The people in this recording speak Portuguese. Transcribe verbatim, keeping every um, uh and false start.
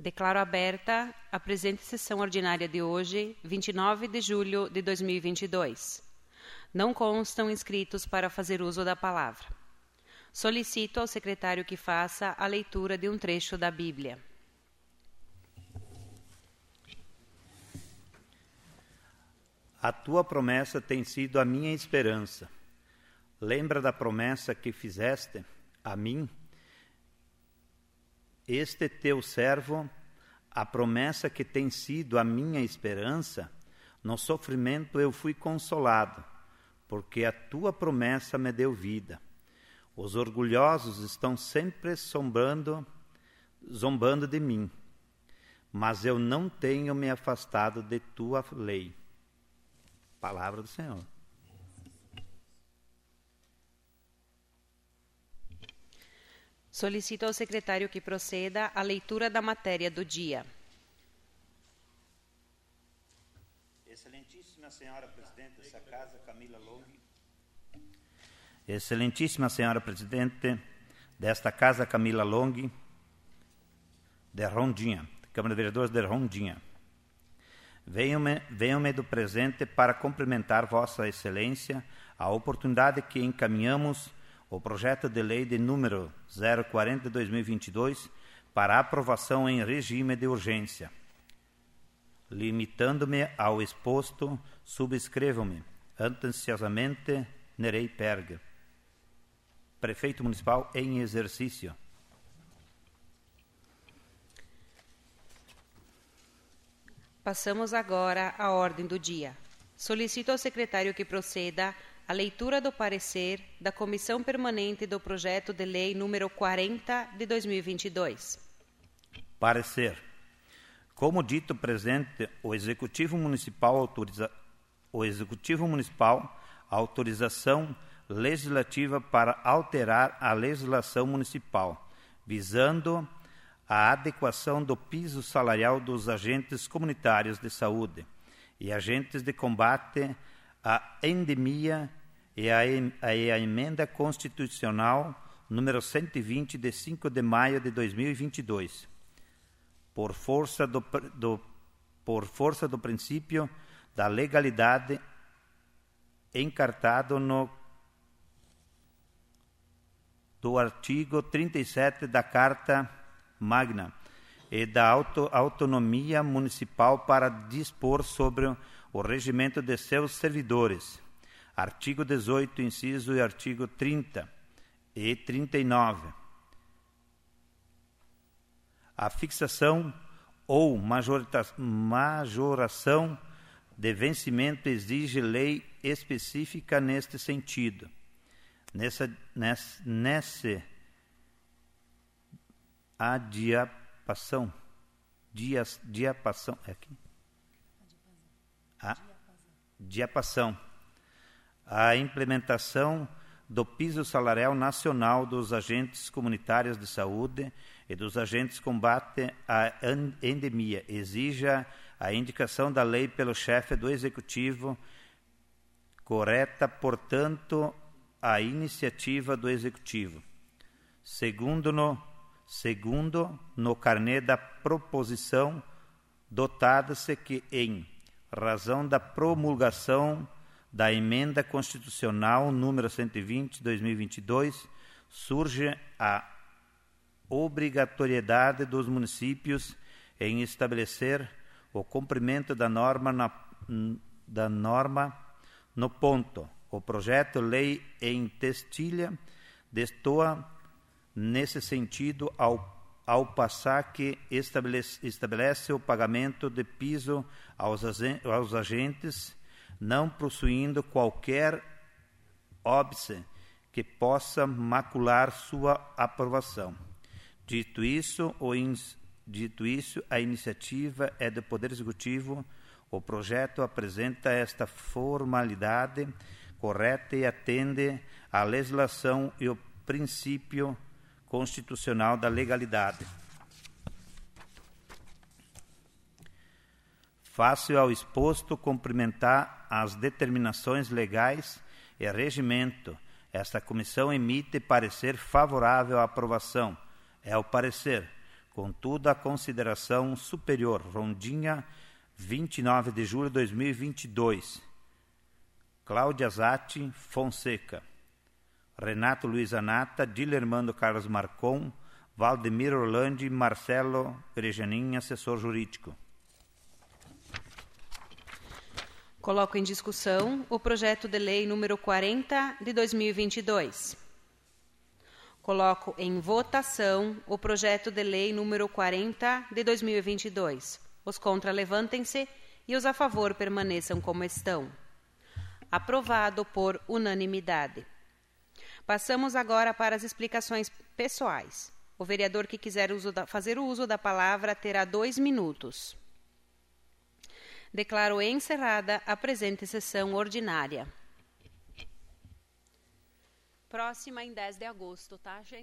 Declaro aberta a presente sessão ordinária de hoje, vinte e nove de julho de dois mil e vinte e dois. Não constam inscritos para fazer uso da palavra. Solicito ao secretário que faça a leitura de um trecho da Bíblia. A tua promessa tem sido a minha esperança. Lembra da promessa que fizeste a mim? Este teu servo, a promessa que tem sido a minha esperança, no sofrimento eu fui consolado, porque a tua promessa me deu vida. Os orgulhosos estão sempre zombando, zombando de mim, mas eu não tenho me afastado de tua lei. Palavra do Senhor. Solicito ao secretário que proceda à leitura da matéria do dia. Excelentíssima Senhora Presidente dessa Casa, Camila Longhi. Excelentíssima Senhora Presidente desta Casa, Camila Longhi, de Rondinha, Câmara de Vereadores de Rondinha. Venho-me, venho-me do presente para cumprimentar Vossa Excelência a oportunidade que encaminhamos o projeto de lei de número zero quarenta de dois mil e vinte e dois para aprovação em regime de urgência. Limitando-me ao exposto, subscrevo-me atenciosamente Nerei Perger, Prefeito Municipal em exercício. Passamos agora à ordem do dia. Solicito ao secretário que proceda a leitura do parecer da Comissão Permanente do Projeto de Lei número quarenta de dois mil e vinte e dois. Parecer. Como dito presente, o Executivo Municipal autoriza o Executivo Municipal autorização legislativa para alterar a legislação municipal, visando a adequação do piso salarial dos agentes comunitários de saúde e agentes de combate à endemia e a, e a emenda constitucional número cento e vinte, de cinco de maio de dois mil e vinte e dois, por força do, do, por força do princípio da legalidade encartado no do artigo trinta e sete da Carta Magna e da auto, autonomia municipal para dispor sobre o regimento de seus servidores, artigo dezoito, inciso e artigo trinta e trinta e nove. A fixação ou majoração de vencimento exige lei específica neste sentido. Nessa, nesse, nesse adiapação, dias, diapação, é aqui? A diapação. A implementação do piso salarial nacional dos agentes comunitários de saúde e dos agentes de combate à endemia exija a indicação da lei pelo chefe do Executivo, correta, portanto, a iniciativa do Executivo. Segundo no, segundo no carnê da proposição, dotada-se que, em razão da promulgação da emenda constitucional número cento e vinte, de dois mil e vinte e dois, surge a obrigatoriedade dos municípios em estabelecer o cumprimento da norma, na, da norma no ponto. O projeto-lei em textilha destoa nesse sentido ao, ao passar que estabelece, estabelece o pagamento de piso aos, aos agentes, não possuindo qualquer óbice que possa macular sua aprovação. Dito isso, o ins, dito isso, a iniciativa é do Poder Executivo. O projeto apresenta esta formalidade correta e atende à legislação e ao princípio constitucional da legalidade. Faço ao exposto cumprimentar as determinações legais e regimento. Esta comissão emite parecer favorável à aprovação. É o parecer. Contudo, a consideração superior, Rondinha, vinte e nove de julho de dois mil e vinte e dois. Cláudia Zatti Fonseca. Renato Luiz Anata, Dilermando Carlos Marcon, Valdemir Orlandi, Marcelo Grejanin, assessor jurídico. Coloco em discussão o projeto de lei número quarenta de dois mil e vinte e dois. Coloco em votação o projeto de lei número quarenta de dois mil e vinte e dois. Os contra levantem-se e os a favor permaneçam como estão. Aprovado por unanimidade. Passamos agora para as explicações pessoais. O vereador que quiser uso da, fazer o uso da palavra terá dois minutos. Declaro encerrada a presente sessão ordinária. Próxima em dez de agosto, tá, gente?